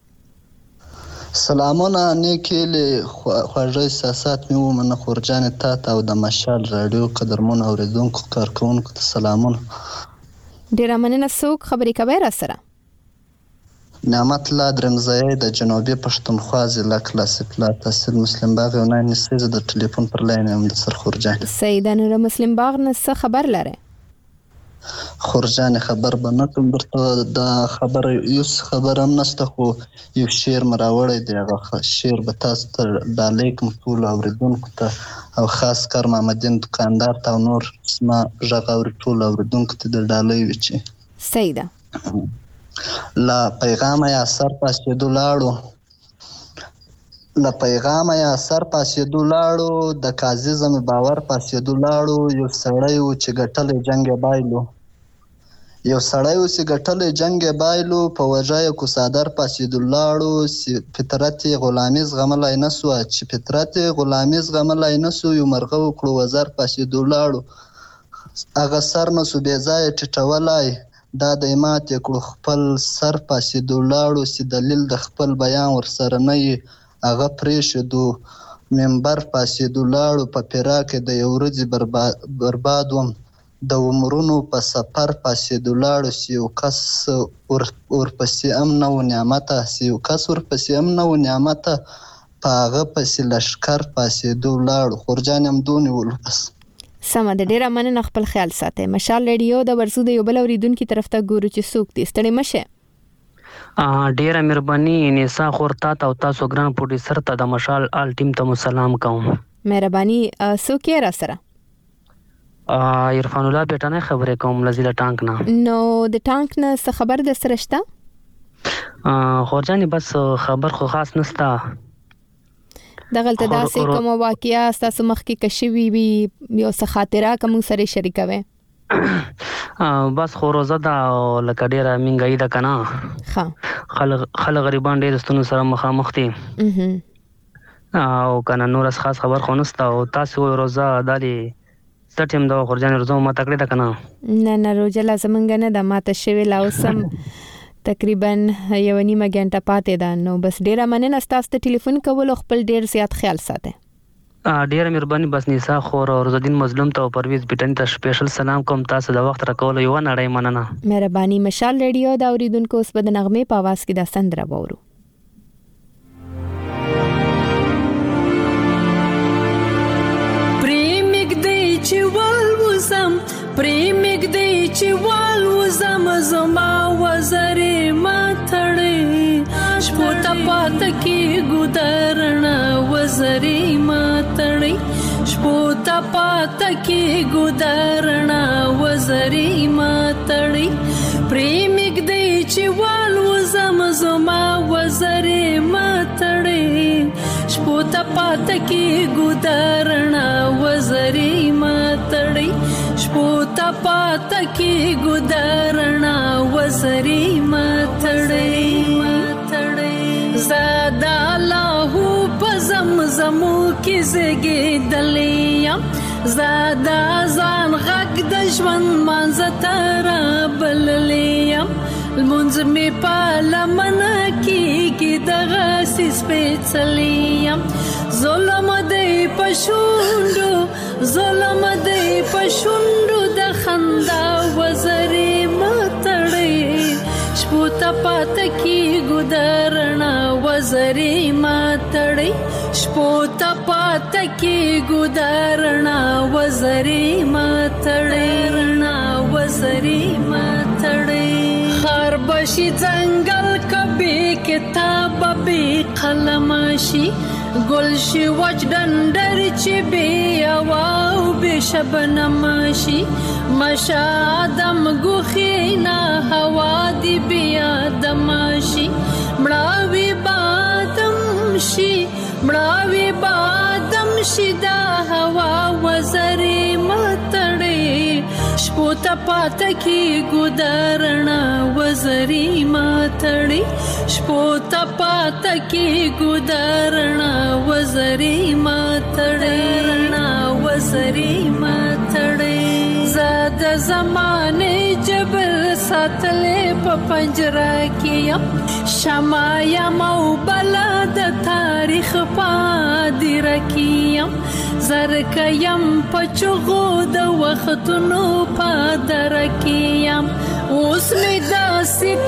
سلامونه نیکله خواږه سیاست مې ومنه خورجان ته او د مشال رادیو قدرمن اوریدونکو کارکونکو ته سلامونه ډیر مننه سوق خبرې کوي را سره نعمت الله درمزای د جنوبي پښتونخوا ضلع کلاسیک لا تحصیل مسلم باغ یو نه نسیز د ټلیفون پر لاین هم د سر خورجان سیدان نور مسلم باغ نه څه خبر لره خورجان خبر بنکم درته د خبر یو خبر هم نشته خو یو شعر مراوړی دی هغه شعر به تاسو ته د علیکم ټول اوریدونکو ته او خاص کار محمدین دکاندار ته نور اسما ژغور ټول اوریدونکو ته د ډالۍ وچی سیدا لا پیغام یا سر پاسې دولاړو لا پیغام یا سر پاسې دولاړو د قاضي زم باور پاسې دولاړو یو سړی و چې ګټلې جنگ بایلو یو سړی و چې ګټلې جنگ بایلو په وجای کو صادر پاسې دولاړو فطرت غلامی زغملای نسو چې فطرت غلامی زغملای نسو یو مرغه کړو وزر پاسې دولاړو هغه سر نو سو بې ځای ټټولای دا د مات کړو خپل سر پاسې دولاړو چې دلیل د خپل بیان ور سره نه هغه پرې شدو منبر پاسې دولاړو په پیرا کې د یو ورځې برباد بربادوم د عمرونو په سفر پاسې دولاړو چې یو کس ور پسې امن او نعمت چې یو کس ور پسې امن او نعمت په هغه پسې لشکر پاسې دولاړو خورجان هم دونی ولپس سم د ډیره مننه خپل خیال ساتئ مشال ریډیو د ورسو د یو بل اوریدونکو طرف ته ګورو چې څوک دي ستړي مشه ډیره مهرباني نساء خورتا او تاسو ګران پروډوسر ته د مشال آل ټیم ته سلام کوم مهرباني څوک را سره عرفان الله بیٹانه خبره کوم لزیله ټانک نه نو د ټانک نه څه خبر د سرشتہ خورجاني بس خبر خو خاص نستا دغلته داسې کوم واقعیا تاسو مخ کې کشوي وي یو څه خاطره کوم سره شریکوي بس خو روزه دا لکه ډیره منګای ده کنه ها خلک خلک غریبان ډیر ستونو سره مخامخ دي او کنه نور خاص خبر خو نستا او تاسو روزه دالي ستیم دا خورجان روزه ما تکړه ده کنه نه نه روزه لازم نه ده ماته شوی لاوسم تقریبا یو نیمه غنټه پاتې ده نو بس ډیره مننه تاسو ته ټلیفون کول خپل ډیر زیات خیال ساتئ ډیره مهرباني بس نساء خور او رزدین مظلوم ته پرویز بیٹن ته سپیشل سلام کوم تاسو د وخت راکول یو نړۍ مننه مهرباني مشال ریډیو دا اوریدونکو اوس بد نغمه په आवाज کې د سندره وورو پریمګ دی چې ول وسم پریمګ دی چې ول وسم زما وزرې ما تړې شپوت پات کې ګودرنا وزرې ما تړې شپوت پات کې ګودرنا وزرې ما تړې پریمګ دی چې ول وسم زما وزرې ما تړې شپوت پات کې ګودرنا وزرې ما تړې شپوت پات کې ګودرنا وزرې ما تړې زادا الله په زمزمو کې زګې دلې یم زاده ځان غږ د ژوند مانځه ته رابللی یم لمونځ مې په لمنه کېږي دغسې سپېڅلی یم ظلم دی په شونډو ظلم دی په شونډو د خندا وزرې مه تړئ شپو ته پاته کېږو د رڼا وزرې مه تړئ شپو ته پاته کېږو د رڼا وزرې مه تړئ رڼا وزرې مه تړئ خار بشي ځنګل که بې کتابه بې قلمه شي ګل شي وچ ډنډر چې بې هوا او بې شبنمه شي مشه آدم ګوښې نه هوا دې بې آدمه شي مړاوي به آدم شي مړاوي به آدم شي دا هوا وزرې مه تړئ شپو ته پاته کېږو د رڼا وزرې مه تړئ شپو ته پاته کېږو د رڼا وزرې مه تړئ رڼا وزرې مه تړئ زه د زمانې جبر ساتلې په پنجره کې یم شمع یم او بله د تاریخ په هدیره کې یم زرکه یم په چغو د وختونو په دره کې یم اوس مې دا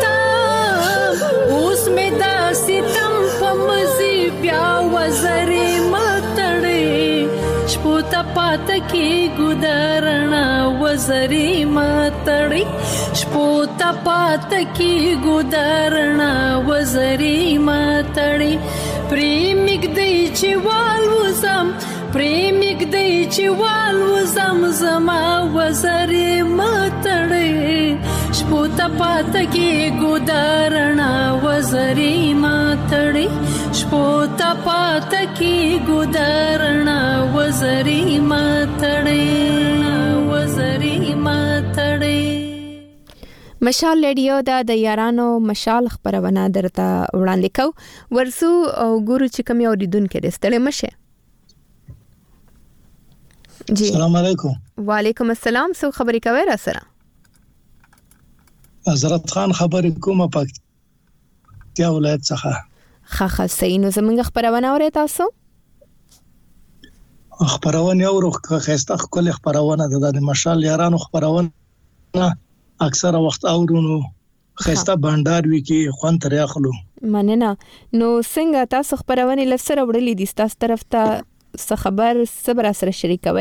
ستم اوس مې دا ستم په مزي بیا وزرې مه تړئ شپو ته پاته کېږو د رڼا وزرې مه تړئ شپو ته پاته کېږو د رڼا وزرې مه تړئ پرې مږدئ چې والوزم پرې مږدئ چې والوزم زما وزرې مه تړئ شپو ته پاته کېږو د رڼا وزرې مه تړئ شپو ته پاته کېږو د رڼا وزرې مه تړئ وزرې مه تړئ مشال رادیو دا د یارانو مشال خبرونه درته وړاندې کو ورسو او ګورو چې کوم اوریدونکو دې ستړي مشه جی السلام علیکم وعلیکم السلام سو خبرې کوي را سره حضرت خان خبرې کومه پکتیا ولایت څخه خا خا سینو زمونږ خبرونه اوري تاسو خبرونه اورو خسته خپل خبرونه د مشال یارانو خبرونه اکثره وخت اورونو خسته بانډار وی کې خوان تر اخلو مننه نو څنګه تاسو خبرونه لسره وړلې دي تاسو طرف ته څه خبر صبر سره شریکوي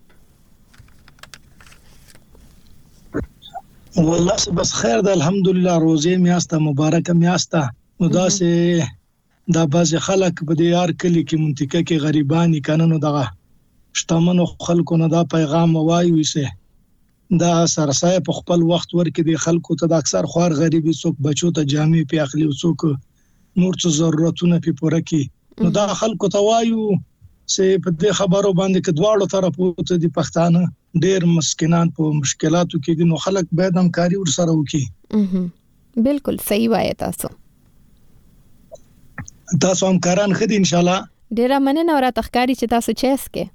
والله بس خیر ده الحمدلله روزه میاسته مبارکه میاسته نو دا سه دا باز خلک په دې یار کلی کې منطقه کې غریبانی قانونو دغه شتمنو خلکو نه دا پیغام وایي سه دا سرسای په خپل وخت ورکې د خلکو ته د اکثر خوار غریبي څوک بچو ته جامې په اخلي څوک نور څه ضرورتونه په پوره کې نو دا خلکو ته وایو چې په دې خبرو باندې کې دواړو طرفو ته د پښتانه ډېر مسکینان په مشکلاتو کې دي نو خلک باید همکاري ورسره وکړي بالکل صحیح وایي تاسو تاسو همکاران خدي ان شاء الله ډېر مننه او راتخکاری چې تاسو چیس کې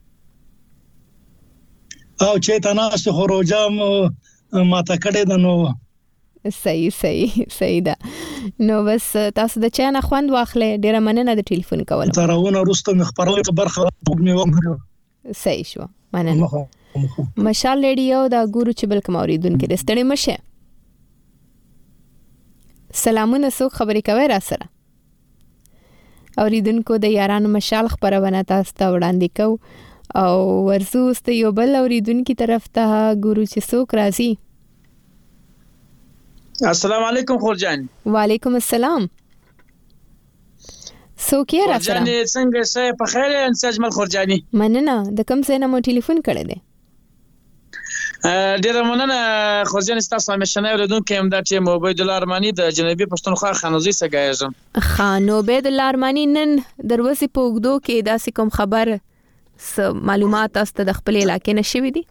او چې تاسو خروجام ماته کړه د نو صحیح صحیح صحیح ده نو بس تاسو د چا نه خوند واخلې ډیره مننه د ټلیفون کولو ترونه وروسته مخبرونه برخه مې وګورم صحیح شو مننه مشال رادیو دا ګورو چې بل کوم اوریدونکو د ستړي مشه سلامونه سو خبرې کوي را سره اوریدونکو د یارانو مشال خبرونه تاسو ته وړاندې کو او ورسو است یو بل اوریدونکو طرف ته ګورو چې څوک راځي السلام علیکم خورجان وعلیکم السلام څوک یې را سره خورجان څنګه سه په خیر انس اجمل خورجانی مننه د کوم ځای نه مو ټلیفون کړی دی ډیره مننه خورجان تاسو همیشه اوریدونکو هم د ټیم عبید الله ارمانی د جنوبي پښتونخوا خانوزي سګایږم خان عبید الله ارمانی نن دروازه په وګدو کې داسې کوم خبر معلومات تاسو د خپل علاقې نشوي دي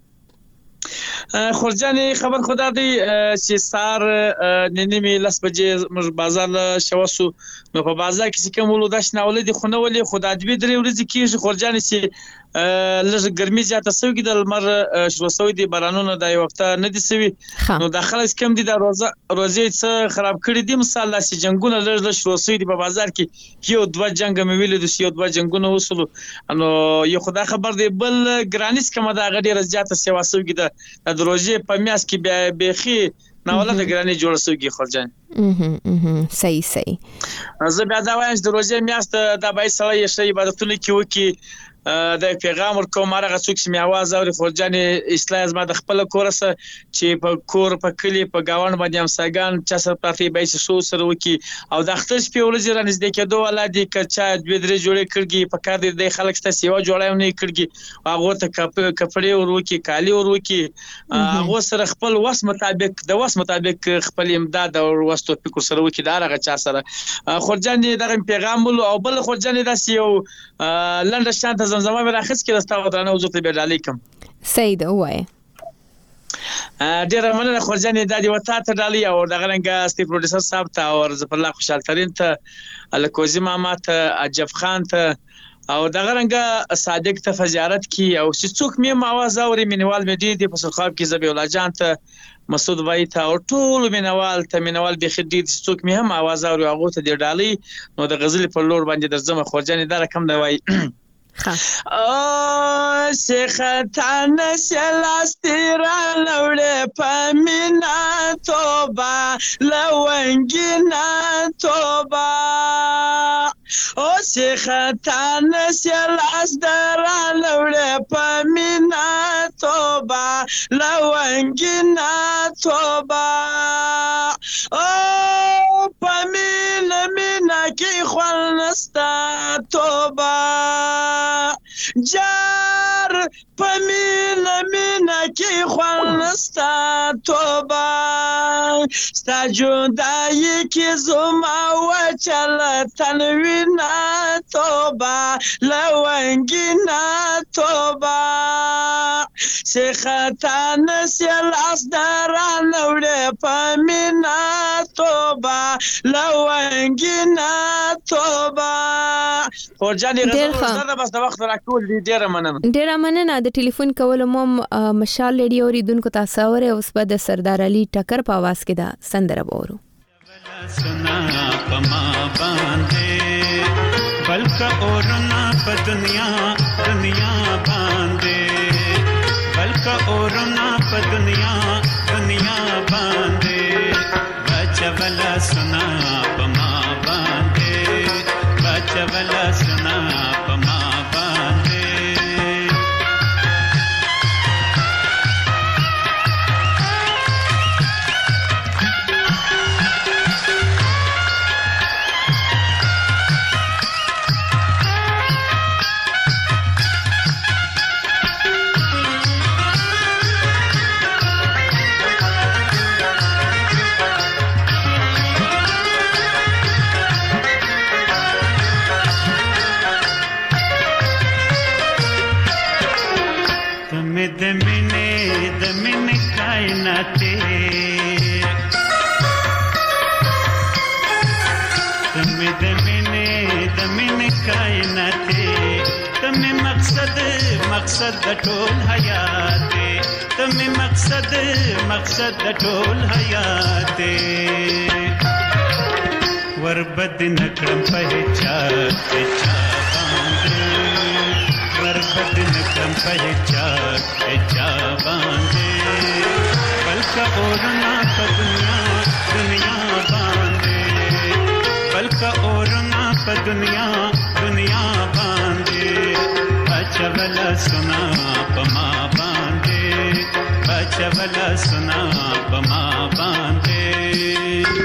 خورجان خبر خدا دی چې سار ننمي لاس بجې مر بازار شوسو نو په بازار کې کوم ولوداش نه ولدي خونه ولې خدا دې درې ورځې کې خورجان چې لږ ګرمي زیاته سوي د لمر شروع سوي دي بارانونه د یو وخت نه دي سوي نو د خلک کم دي د روزه روزي څه خراب کړی دي مثال لاسي جنگونه لږ لږ شروع سوي دي په بازار کې یو دوه جنگ مې ویل د یو دوه جنگونه وصلو نو یو خدای خبر دی بل ګرانیس کومه د غډي رضایت سیوا سوي د روزي په میاس کې بيخي ناوله د ګرانی جوړ سوي خلجان اه صحیح صحیح زه بیا دا وایم د روزي میاس د بای سره یې شی عبادتونه کې وکي د پیغام ورکوم هغه څوک چې می आवाज اوري خورجان اصلاح زما د خپل کورسه چې په کور په کلی په گاون باندې هم ساګان چا سره پاتې به شو سره وکي او د اختر په ولې ځر نږدې کېدو ولادي کچا دوی درې جوړې کړګي په کار دي خلک ته سیوا جوړاو نه کړګي هغه ته کپړې وروکي کالی وروکي هغه سره خپل وس مطابق د وس مطابق خپل امداد او وستو فکر سره وکي دا هغه چا سره خورجان دغه پیغام او بل خورجان داس یو لنډ شانت زمزمه به راخص کې راستا ودرانه وزو ته به علیکم سید وای ډیر مننه خورجان د دې وتا ته ډالي او دغه رنګ سټي پروډوسر صاحب ته او زفر الله خوشحال ترين ته الکوزي ماما ته عجب خان ته او دغه رنګ صادق ته فزیارت کی او چې څوک مې आवाज اوري مینوال مې دي په سرخاب کې زبی الله جان ته مسعود وای ته او ټول مینوال ته مینوال به خدي څوک مې هم आवाज اوري هغه ته دی ډالي نو د غزل په لور باندې درځم خورجان دا رقم دی وای او سختان سلاسترا لوړ پمینا توبه لونګینا توبه او سختان سلاسترا لوړ پمینا توبه لونګینا توبه او پمینا مینا کی خلنستا توبه جار پمین مینا کی خوانستا توبه ستا جدایی کی زما و چل تنوینا توبه لونگینا توبه سختان سیل اصداران وڑی پمینا توبه لونگینا توبه خورجانی غزر بس د وخت راکول دي ډیره مننه ډیره مننه د ټلیفون کول مو مشال لډي اوریدونکو تاسو اوره اوس په د سردار علي ټکر په आवाज کې دا سندره وورو سنا پما باندې بلکا اورنا په دنیا دنیا باندې بلکا اورنا په دنیا دنیا باندې بچولا سنا پما باندې بچولا سنا پما مقصد د ټول حیات تمه مقصد مقصد د ټول حیات وربد نکړم په چا چا باندې وربد نکړم په چا چا باندې بلکا اورنا په دنیا دنیا باندې بلکا اورنا په دنیا دنیا باندې بچولا سنا پما باندې بچولا سنا پما باندې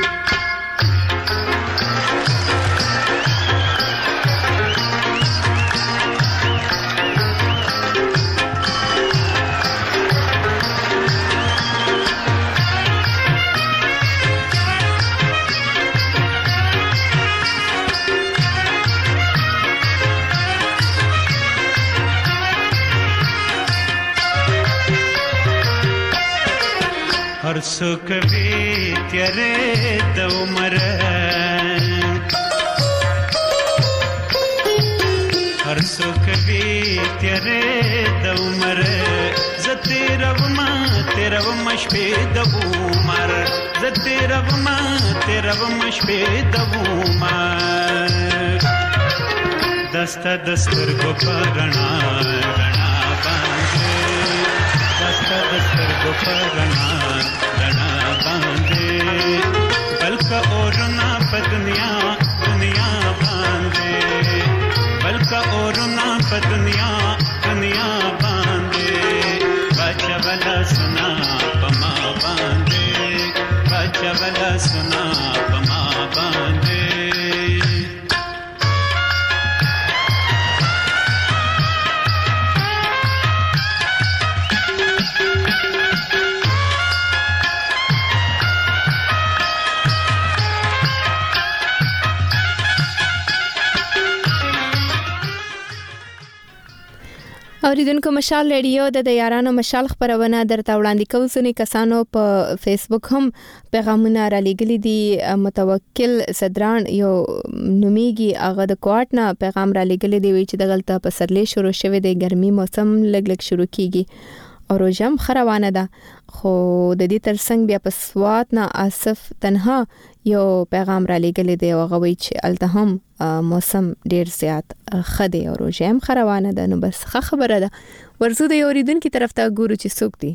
हर सुख भी तेरे दो मर हर هرڅو کوي تیرې د عمر زه تیرومه تیرومه شپې د عمر زه تیرومه تیرومه شپې د عمر دستا دسترګو په رڼا رڼا باندې دستا دسترګو په رڼا رڼا باندې بلکه اورنا په دنیا دنیا باندې بلکه اورنا په دنیا دنیا باندې بچا بلا سنا پما باندې بچا بلا سنا پما باندې اوریدونکو مشال ریډیو د یارانو مشال خبرونه درته وړاندې کوو. ځینې کسانو په فیسبوک هم پیغامونه را لېږلي دي. متوکل صدران یو نومیږي هغه د کوټ نه پیغام را لېږلی دی وی چې دغلته په سرلې شروع شوی دی ګرمي موسم لګ لګ شروع کیږي او روزم خروانه ده خو د دې ترڅنګ بیا په سوات نه آصف تنها یو پیغام را لېږلی دی او هغه وی چې الته هم موسم ډیر زیات خدي او روزم خروانه ده. نو بس ښه خبره ده. ورزو د اوریدونکو طرف ته ګورو چې څوک دی.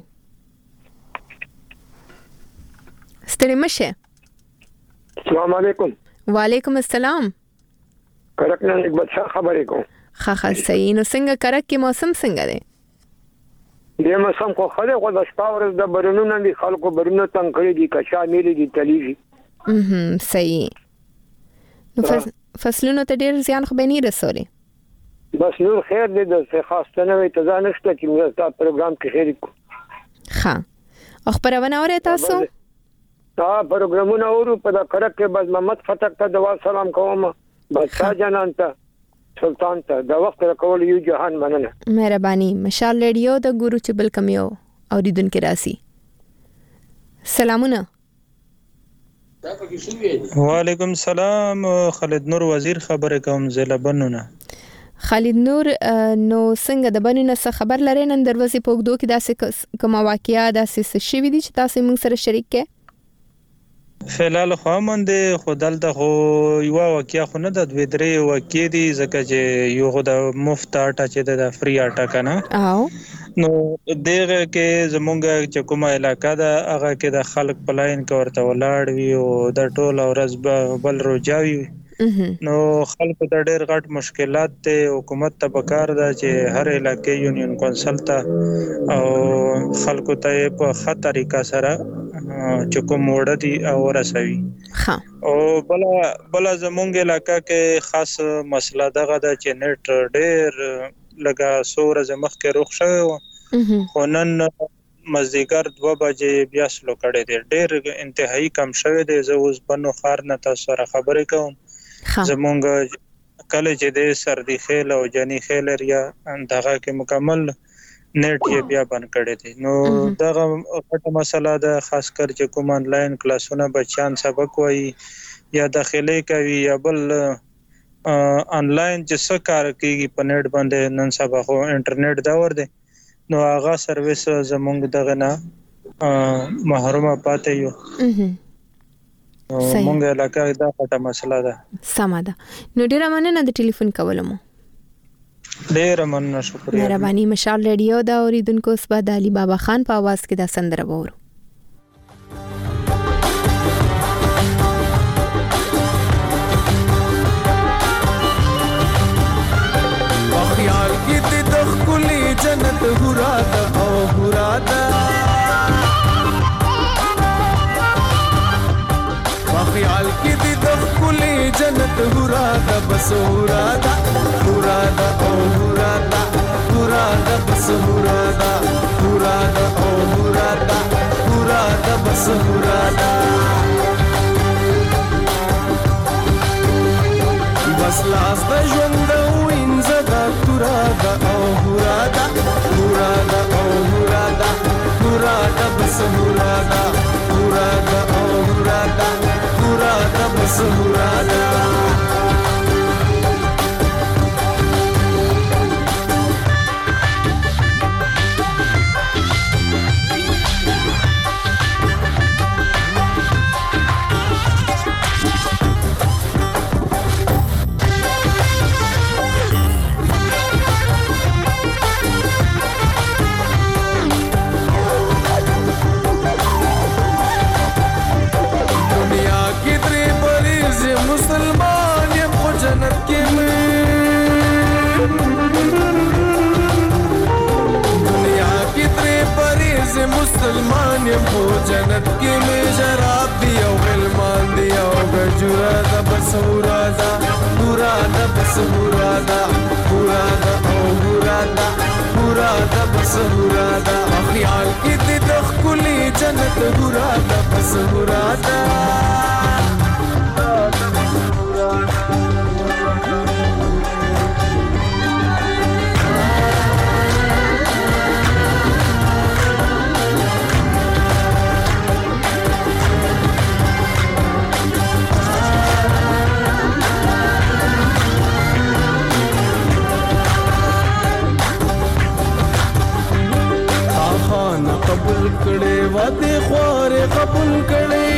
ستړي مشه. السلام علیکم. وعلیکم السلام. کرک نه یک بچا خبرې کوم. ښه ښه صحیح. نو څنګه کرک کې موسم څنګه دی؟ د موسم خو خله خو د شپه ورځ د برونو نه خلکو برونو تنګ کړي دي کچا میلي دي تلیږي. mhm صحیح. نو فصلونو ته ډیر زیان خو به نه رسولي. بس نور خیر دې د خاصه نه وي ته ځان نشته چې موږ تاسو پروګرام کې خیر کو. ښه. او خبرونه اورئ تاسو؟ دا پروګرامونه اورو په دا کرک کې بس محمد فتح ته دوا سلام کوم. بس جانان ته سلطان ته دا وخت راکول یو جهان مننه. مهرباني. مشال ریډیو د ګورو چې بل کم یو اوریدونکو راسي. سلامونه. وعلیکم السلام. خالد نور وزیر خبره کوم زله بنونه. خالد نور نو څنګه د بنونه څخه خبر لري نن دروازه پوګدو کې داسې کوم واقعیا داسې شي وي چې تاسو موږ سره شریک کې؟ فعلال خو مونږ خدل ته خو یو واقعیا خو نه د دوی درې واقع دي ځکه چې یو خو د مفت اټا چې د فری اټا کنه او نو دغه کې زمونږ چې کومه علاقہ ده هغه کې د خلک پلاین کې ورته ولاړ وي او د ټول ورځ بل روجاوي نو خلکو ته ډېر غټ مشکلات ته حکومت ته پکار ده چې هر علاقې یونین کونسل ته او خلکو ته په ښه طریقه سره چې کوم وړ دي او رسوي. ها او بل بل زمونږ علاقہ کې خاص مسله دغه ده چې نت ډېر لګا سور زمخ کې روخ شوی خو نن مزدیګر دوه بجې بیا سلو کړي دي ډېر انتهایی کم شوی دی. زه اوس بنو خار نه تاسو سره خبرې کوم. زمونږ کله چې د سردي خیل او جنی خیل ریا دغه کې مکمل نیټ یې بیا بند کړی دی. نو دغه غټه مسله ده خاص کر چې کوم انلاین کلاسونه بچان سبق وایي یا داخلي کوي یا بل انلاین چې څه کار کوي په نیټ باندې نن سبا خو انټرنیټ داور دی نو هغه سرویس زمونږ دغه نه محرومه پاتې یو. مونږ علاقه دا غټه مسله ده. سمه ده. نو ډیره مننه د ټلیفون کولمو. ډیره مننه شکریہ. مهرباني. مشال ریډیو دا اوریدونکو صبح د علي بابا خان په आवाज کې دا سندره وورو. خیال کې د خلې جنت هراده او هراده خیال کې د خلې جنت هراده بس هراده هراده او هراده هراده بس هراده هراده او هراده هراده بس هراده بس لاس د ژوند وینځه د هراده او هراده هراده او هراده هراده بس هراده هراده او هراده هراده بس هراده بس هرادا خیال کې دې د ښکلي جنت هرادا بس هرادا قبول کړي واده خواره قبول کړي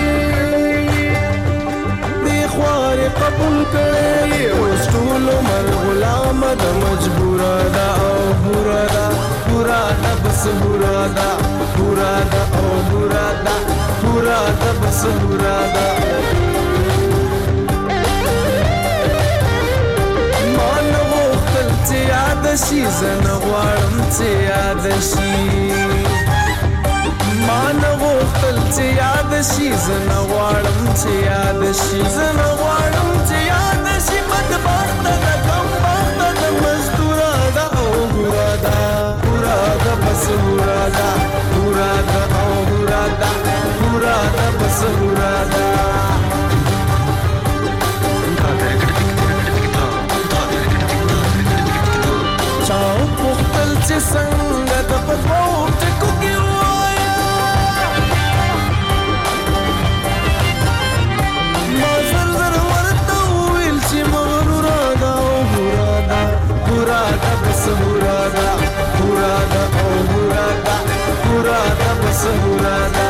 دی خواره قبول کړي اوس ټول مر غلام د مجبور دا او بورا دا بورا دا بس بورا دا بورا دا او بورا دا بورا دا بس بورا دا مان وختل چې یاد شي زنه غواړم چې یاد شي مان وختل چې یاد شي زنه غواړم چې یاد شي زنه غواړم چې یاد شي بدبخت د کم بخت د مزدور دا او ګورا دا ګورا دا بس ګورا دا ګورا دا او ګورا دا ګورا دا بس ګورا دا چاو وختل چې څنګه د پدمو ټکو کې Burada bas burada burada oh burada burada bas burada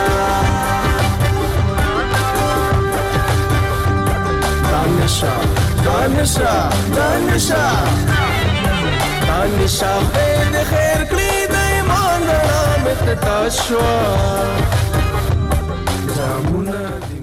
Danisha Danisha Danisha Danisha bed khair kli daiman met tashwa Jamuna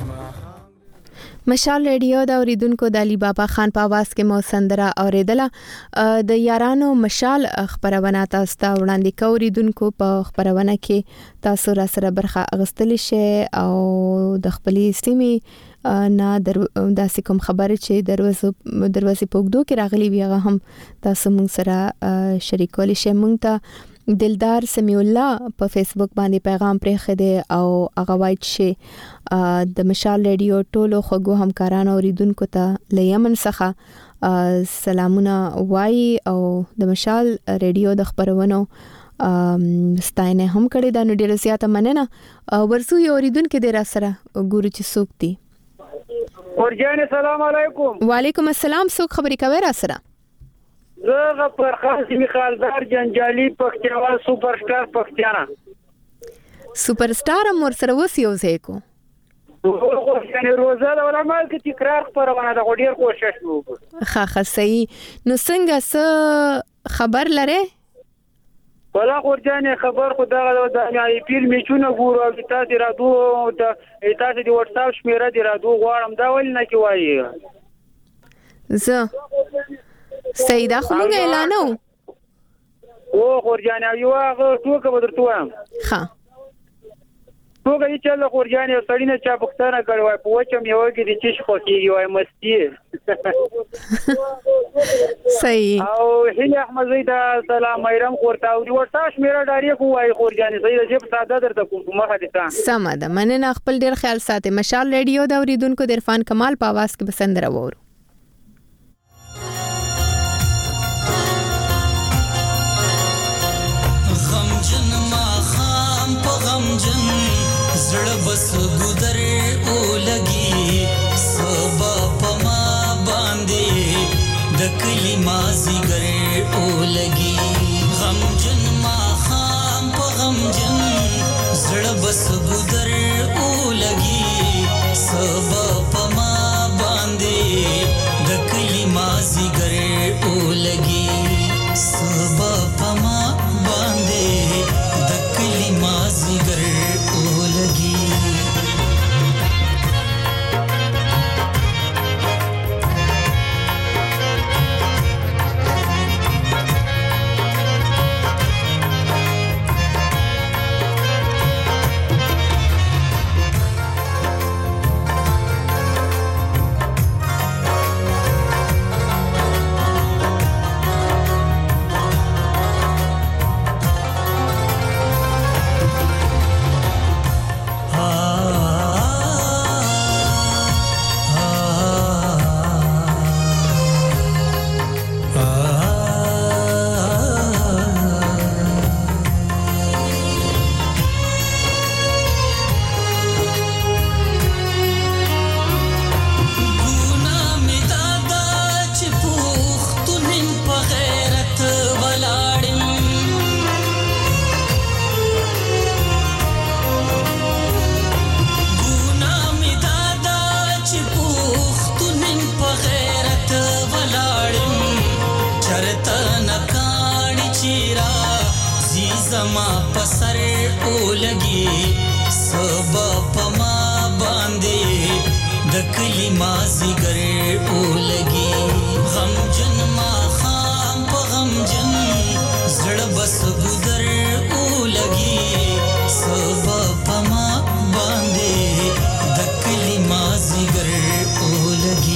مشال ریډیو دا اوریدونکو د علي بابا خان په आवाज کې مو سندره اوریدله د یارانو مشال خبرونه تاسو ته وړاندې کوریدونکو په خبرونه کې تاسو را سره برخه اغستلی شي او د خپلې سیمې نه داسې کوم خبره چې دروازه دروازه پوګدو کې راغلي وي هغه هم تاسو موږ سره شریکول شي موږ ته دلدار سمیع الله په فیسبوک باندې پیغام پرې خده او هغه وایي چې د مشال ریډیو ټولو خوږو همکارانو اوریدونکو ته لیمن څخه سلامونه وایي او د مشال ریډیو د خبرونو ستاینه هم کړې دا نو ډیره زیاته مننه ورسو یو اوریدونکو د را سره ګورو چې څوک دي ورجان السلام علیکم وعلیکم السلام څوک خبرې کوي را سره زه پر خاص میخالدار جنجالي پختیوال سپر سٹار پختیانا سپر سٹار مور سره وسیو زه کو یعنی روزه د علماء کې تکرار پرونه د غډیر کوشش وکړو ها ها صحیح نو څنګه څه خبر لره ولا ورجانې خبر خو دا د ای پی ایل میچونه ګورو او تاسو رادو د تاسو د واتس اپ شمیره دی رادو غواړم دا ول نه کی وایي زه سیدا خو موږ اعلانو او ورجانې یو هغه ټوکه بدرته وایم ها ټوکه چې له ورجانې سړینه چا پښتنه کړوای په وچم یو کې د چش خو کیږي وای مستی صحیح او هله احمد زیدا سلام ایرم ورته او ورتاش میرا ډاری کو وای ورجانې زیدا چې ساده درته کوم مخه دي تا سمه ده مننه خپل ډیر خیال ساتي مشال ریډیو دا اوریدونکو د عرفان کمال په आवाज کې پسند راوورو غمجن زړه بس ګذر او لګي سبا پما باندې د کلی مازی ګره او لګي غمجن ما خام په غمجن زړه بس ګذر او لګي سبا پما باندې د کلی مازی ګره او لګي سبا پما باندې مازی گر اولگی قاضي زما پسر اولګي سبا پما باندې د کلی مازی ګر اولګي غم جن ما خام په غم جن زړه بس ګذر اولګي سبا پما باندې د کلی مازی ګر اولګي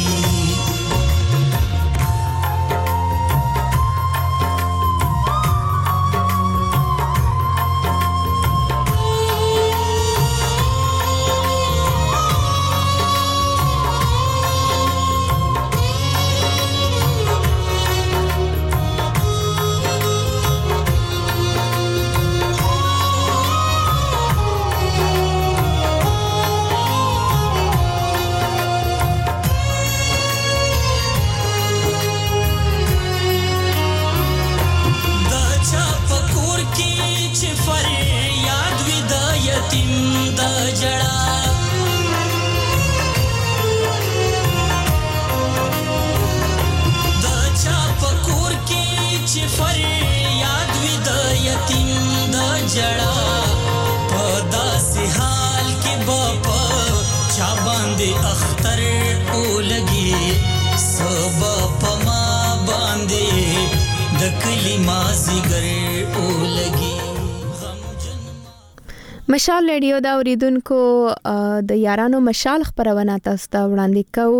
مشال ریډیو دا اوریدونکو د یارانو مشال خبرونه تاسو ته وړاندې کوو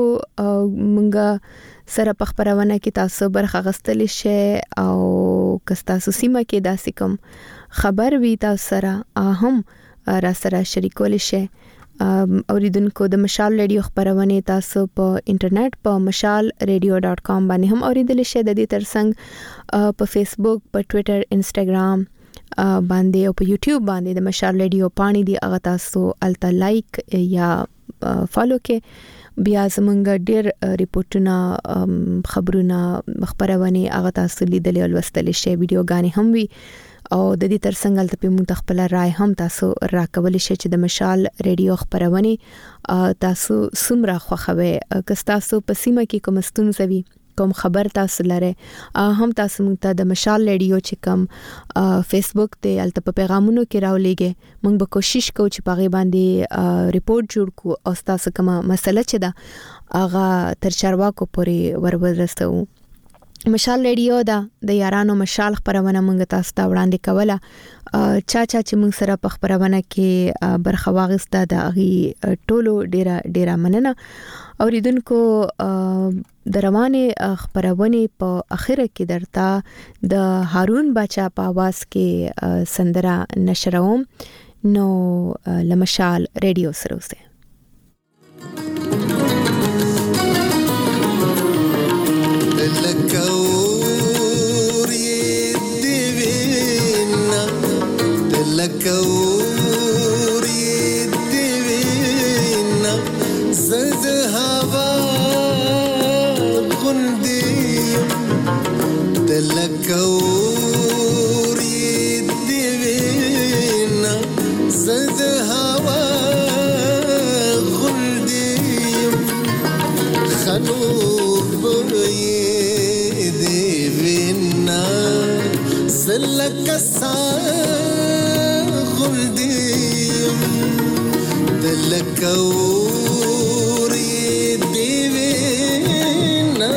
مونږ سره په خبرونه کې تاسو برخه غستلی شي او کستا سیمه کې داسې کوم خبر وی تاسو سره هم را سره شریکول شي اوریدونکو د مشال ریډیو خبرونه تاسو په انټرنیټ په مشال ریډیو ډاٹ کام باندې هم اوریدل شي د دې ترڅنګ په فیسبوک په ټوئیټر انسټاګرام باندې او په یوټیوب باندې د مشال ریډیو پانی دی هغه تاسو الته لایک یا فالو کې بیا زمونږ ډېر ریپورتونه خبرونه خبرونه هغه تاسو لیدل او لوستل شي ویډیو غانې هم وي او د دې ترڅنګ الته په مونږ خپل رائے هم تاسو راکول شي چې د مشال ریډیو خبرونه تاسو سمره خوخوي که تاسو په سیمه کې کوم ستونزې کوم خبر تاسو لره هم تاسو موږ ته د مشال ریډیو چې کوم فیسبوک ته الته په پیغامونو کې راولېږي موږ به کوشش کوو چې په غي باندې ریپورت جوړ کو او تاسو کوم مسله چې دا هغه تر چارواکو پورې ورورسو مشال ریډیو دا د یارانو مشال خبرونه موږ تاسو ته وړاندې کوله چا چا چې موږ سره په خبرونه کې برخه واغسته د اغي ټولو ډیره ډیره مننه اوریدونکو د روانه خبرونه په اخره کې درته د هارون بچا په आवाज کې سندره نشروم نو لمشال ریډیو سره اوسه لکوري دی وینا زد هوا غندي لکوري دی وینا زد هوا غندي خلوب دی وینا زلک لکوري دی وینا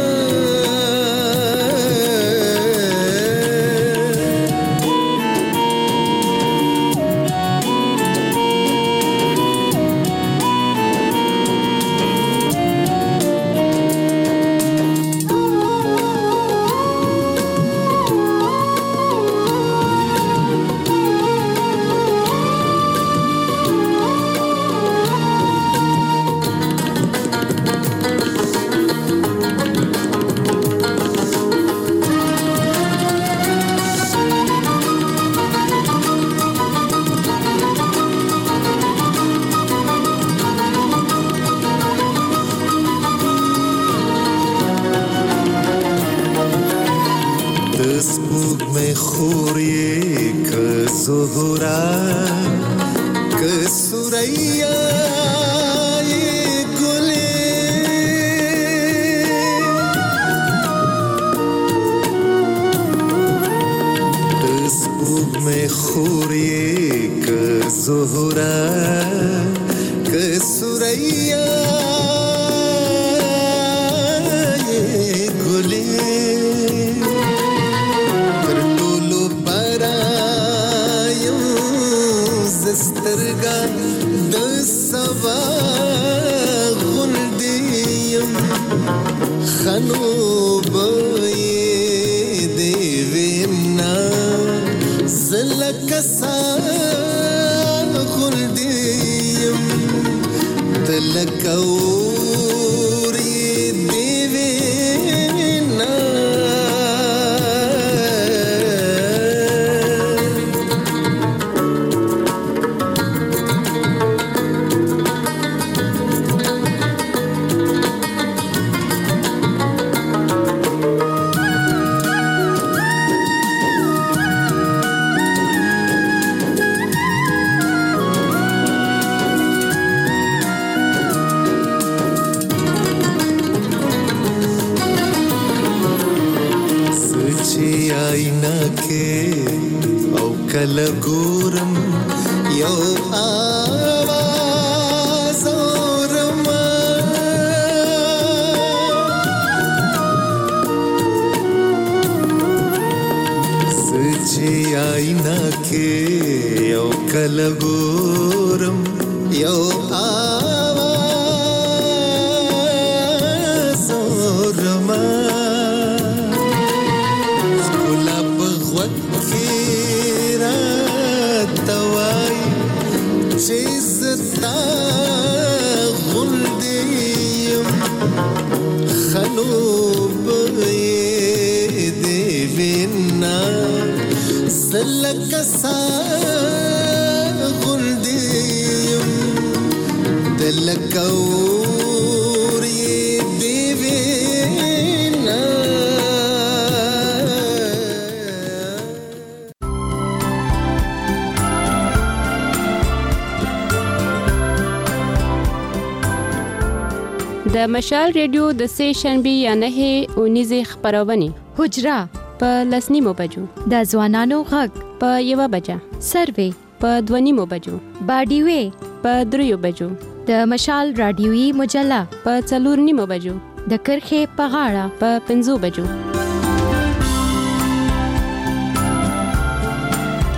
سپوږ مې خوري که زهره که سوریا ګلې تر ټولو برایم زسترګا د سبا غوندې یم خنو کسان خلدیم تلکوری دیوینا کله ګورم یو آواز اورم سچې آینا کې یو کله ګورم یو آواز اورم زتا غلدیم خلوب دیوینا زلکسا غلدیم دلکوری دیوینا د مشال ریډیو د سه شنبه یا نه اونیزه خبرونه حجرا په لسنیمو بجو د ځوانانو غږ په یو بجه سروې په دونیمو بجو باډیوي په دریو بجو د مشال رادیوي مجله په څلور نیمو بجو د کرخه په غاړه په پنځو بجو